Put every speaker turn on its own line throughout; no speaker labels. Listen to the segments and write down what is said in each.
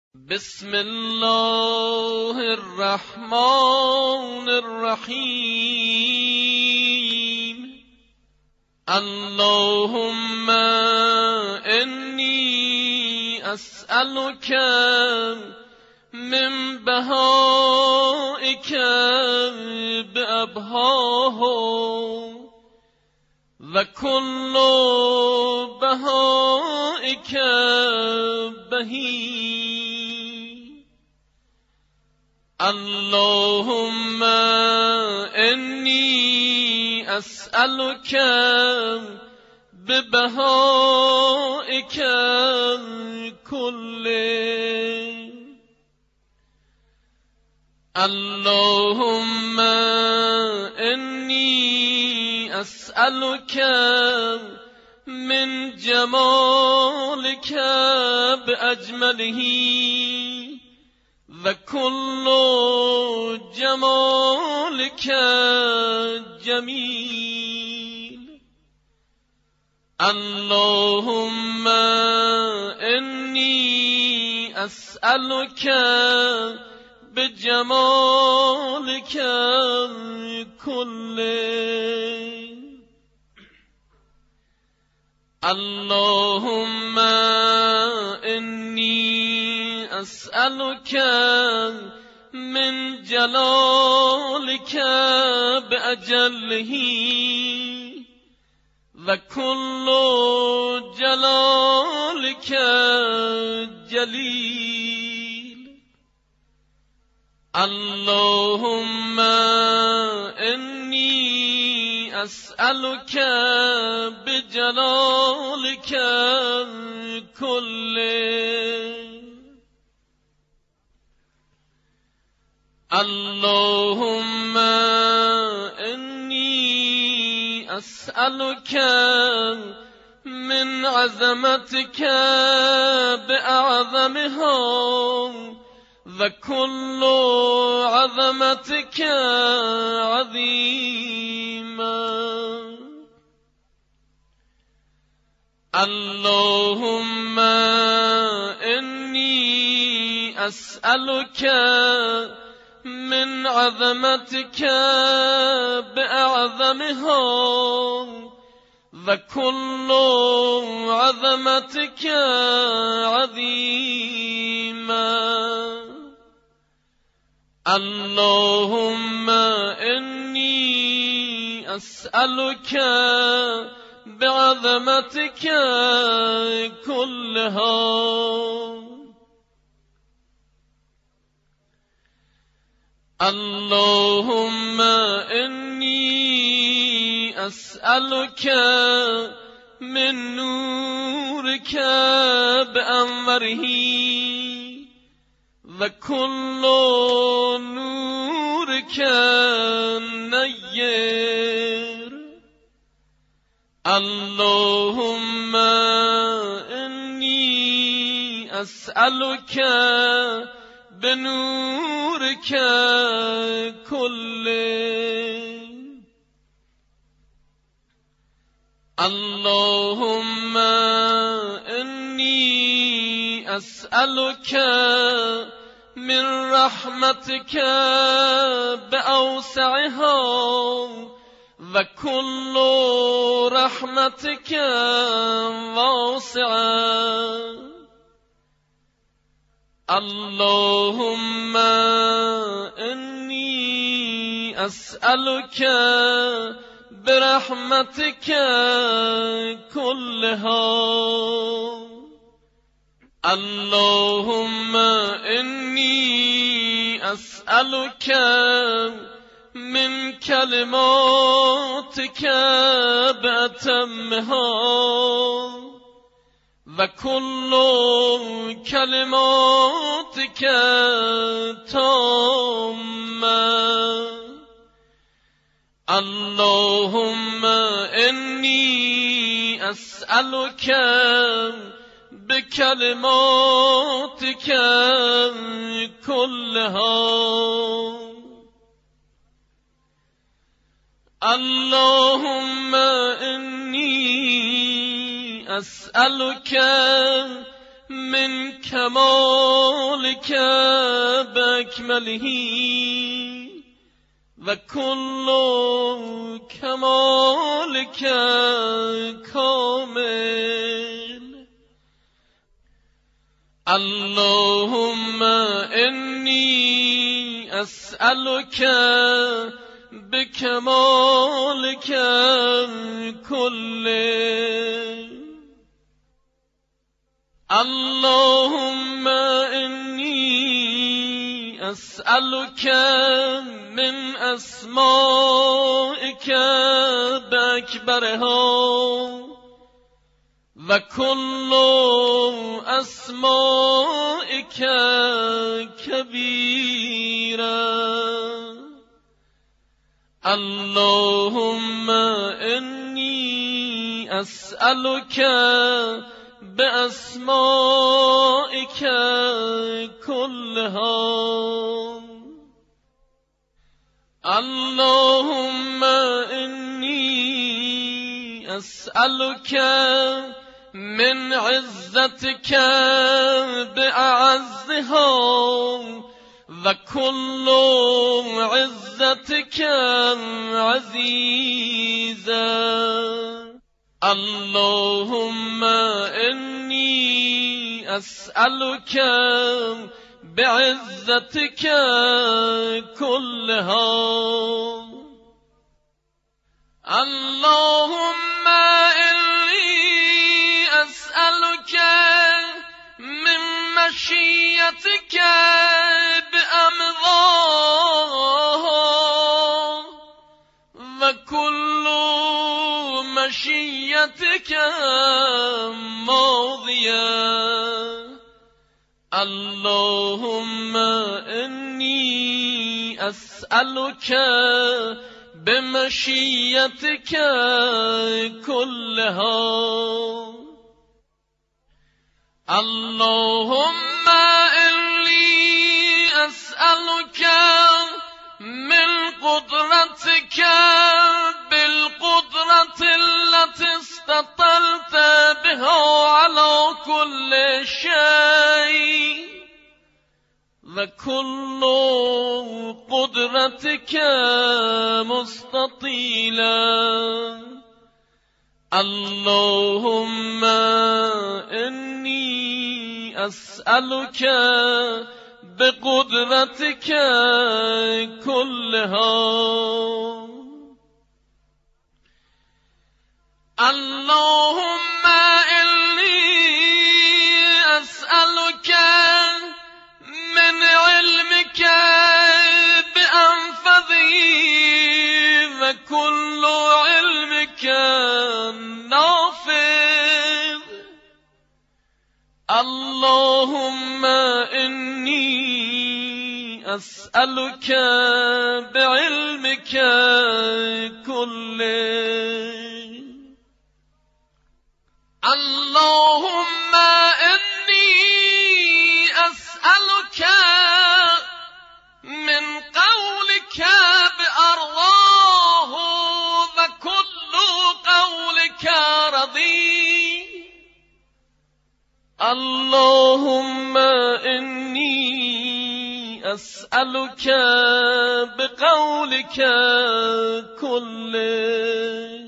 بسم الله الرحمن الرحیم. اللهم انی اسألک من بهائک بأبهاه و کل بهائک بهی. اللهم انی اسألک ببهائک کله. اللهم انی اسألک من جمالک باجمله و کل جمالک جمیل. اللهم انی اسألک بجمالک کله. اللهم انی اسألک من جلالک باجله و کل جلالک جلیل. اللهم انی اسألک بجلالک کله. اللهم انی اسألک من عظمتک بأعظمها و کل عظمتک عظیما. اللهم انی اسألک من عظمتک بأعظمها و کل عظمتک عظیما. اللهم انی اسألک بعظمتک کلها. اللهم انی اسألک من نورک بأنوره و کل نورک نیر. اللهم انی اسألک بنورک کله. اللهم انی اسألک من رحمتک بأوسعها و کل رحمتک واسعة. اللهم انی اسألک برحمتک کلها. اللهم انی اسألک من کلماتک بأتمها و کل کلماتک تامة. اللهم انی اسألک بکلماتک کلها. اللهم انی اسألک من كمالك بأكمله وكل كمالك كامل. اللهم إني أسألك بكمالك كله. اللهم إني أسألك من أسمائك بأكبرها وكل أسمائك كبيرا. اللهم إني أسألك بأسمائك كلها. اللهم إني أسألك من عزتك بأعزها وكل عزتك عزيزا. اللهم إني أسألك بعزتك كلها. اللهم إني أسألك من مشيتك بأمضاها وكل مشيتك ماضية. اللهم إني أسألك بمشيتك كلها. اللهم إني أسألك من قدرتك بالقدرة التي استطلت بها على كل شيء وكل قدرتك مستطيلا. اللهم إني أسألك بقدرتك كلها. اللهم إني أسألك من علمك بأنفذه وكل علمك نافذ. اللهم إني أسألك بعلمك كله. اللهم إني أسألك من قولك بأرضاه وكل قولك رضي. اللهم إني أسألك بقولك كله.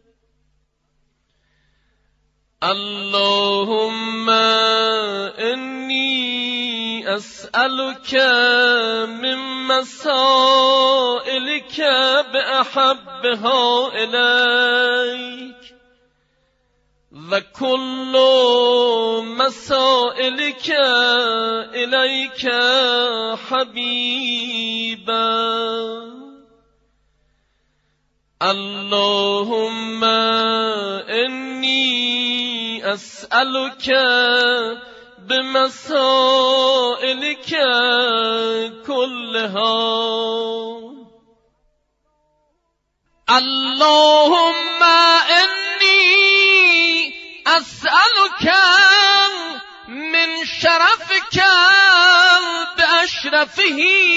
اللهم إني أسألك من مسائلك بأحبها إليك وكل مسائلك إليك حبيبا. اللهم إني أسألك بمسائلك كلها. اللهم إني أسألك من شرفك بأشرفه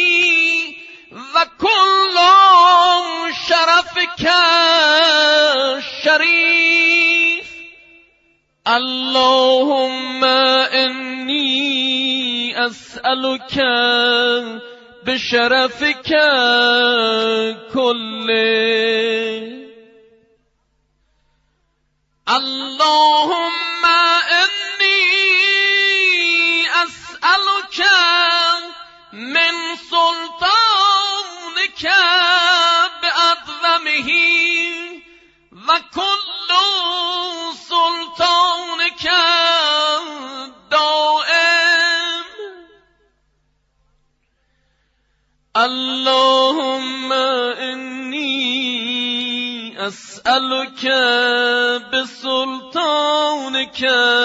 وكل شرفك شريف. اللهم إني أسألك بشرفك كله. اللهم إني أسألك من سلطانك بأعظمه وكل سلطانك دائم. اللهم إني أسألك بسلطانك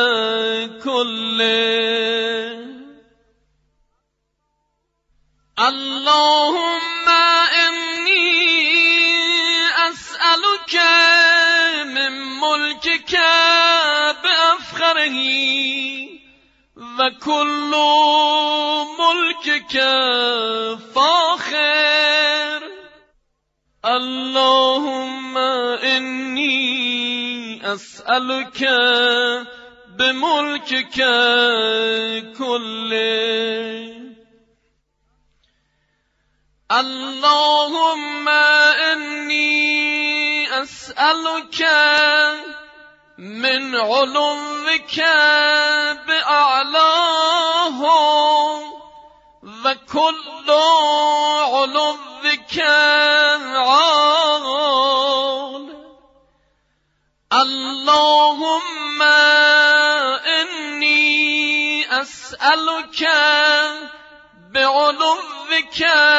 كله. اللهم إني أسألك من ملكك بأفخره وكل ملكك فاخر. اللهم إني أسألك بملكك كله. اللهم إني أسألك من علوك بأعلاه وكل علوك عال. اللهم إني أسألك بعلوك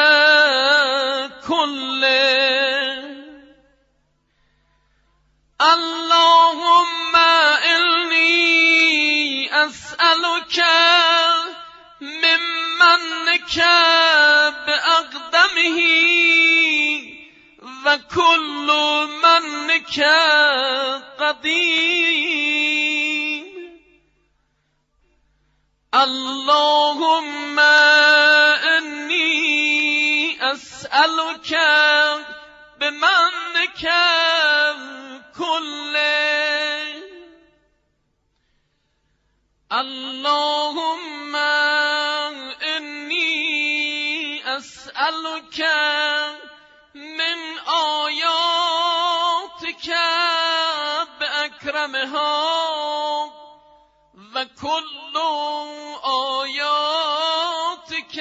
كله. اللهم إني أسألك من منك بأقدمه وكل منك قديم. اللهم إني أسألك بمنك كله. اللهم إني أسألك من آياتك بأكرمها وكل آياتك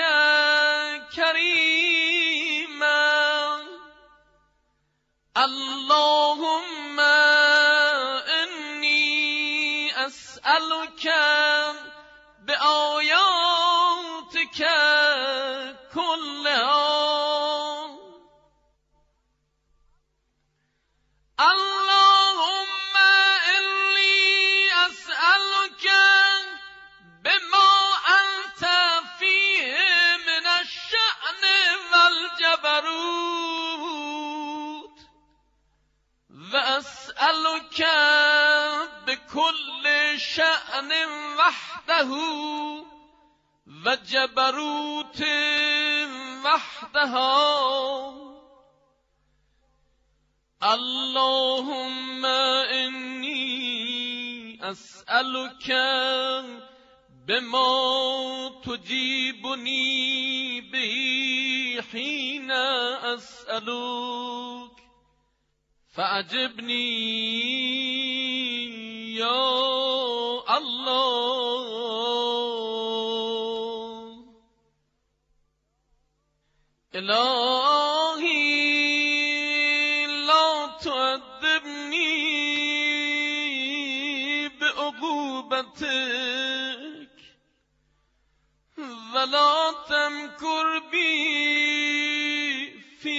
كريما. اللهم إني أسألك بآياتك كلها. اللهم إني أسألك بما أنت فيه من الشأن والجبروت، وأسألك بكل شأن وحده وجبروت وحدها. اللهم إني أسألك بما تجيبني به حين أسألك فأجبني يا الله. إلهي لا تعذبني بعقوبتك ولا تمكر بي في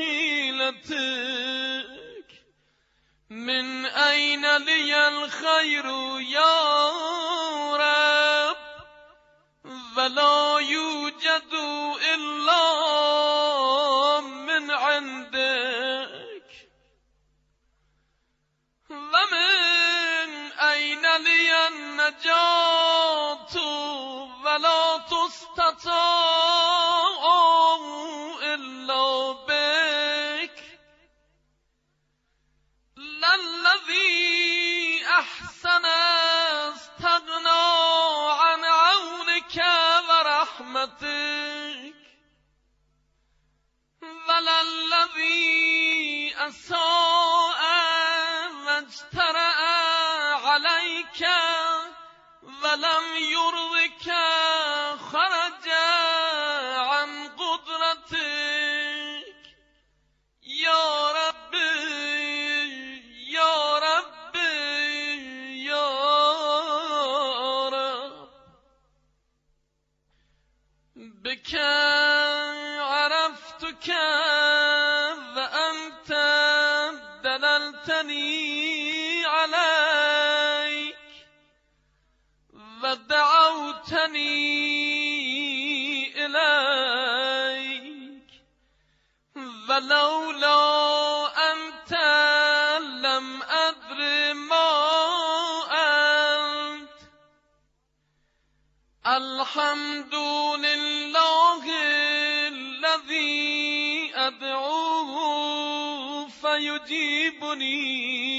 حيلتك. من أين لي الخير يا رب ولا يوجد إلا من عندك. ومن أين لي النجاة ولا تستطاع إلا بك. للذي أحسن الذي أساء واجترأ عليك ولم يرضك خرج عن قدرتك يا ربي يا ربي يا رب بك عرفتك وأنت دللتني عليك ودعوتني إليك ولولا أنت لم أدر ما أنت الحمد لله الذي أدعوه فيجيبني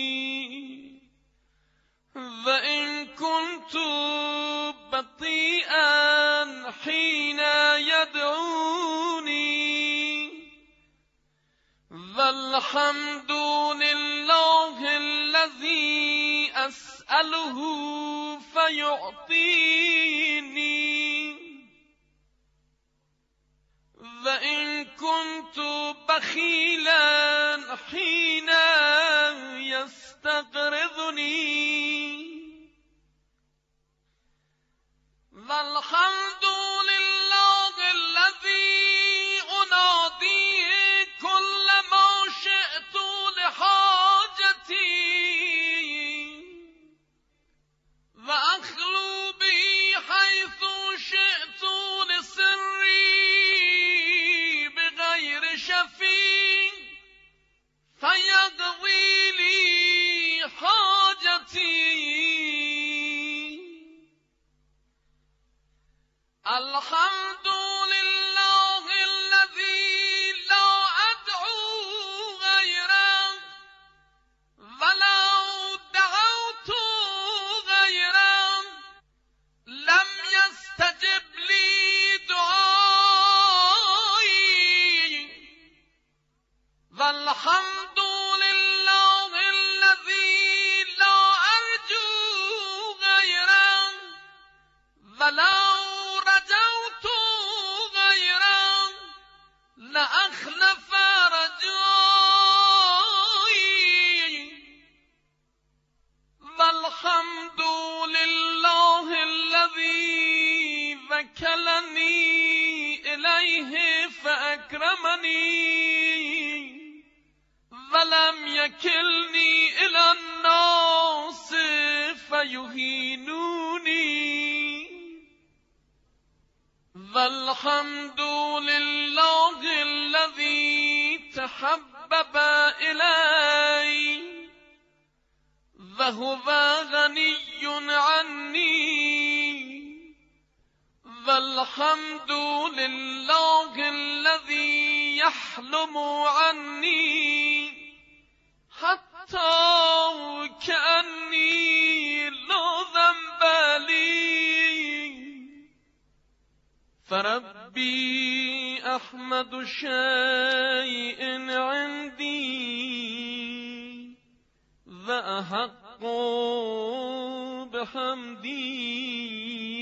وإن كنت بطيئا حين يدعوني والحمد لله الذي أسأله فيعطيني وإن كنت بخيلا حين يستقرضني والحمد لله الذي أنادي كل ما شئت لحاجتي وأخلو به حيث شئت لسري بغير شفيع فيقضي لي حاجتي الحمد لله الذي لا أدعو غيره ولو دعوت غيره لم يستجب لي دعائي والحمد لله الذي لا أرجو غيره ولو رجوت غيره لأخلف رجائي والحمد لله الذي وكلني إليه فأكرمني ولم يكلني إلى الناس فيهينوني والحمد لله الذي تحبب إلي وهو غني عني والحمد لله الذي يحلم عني حتى كأني لا ذنب لي فربي أحمد شيء عندي وأحق بحمدي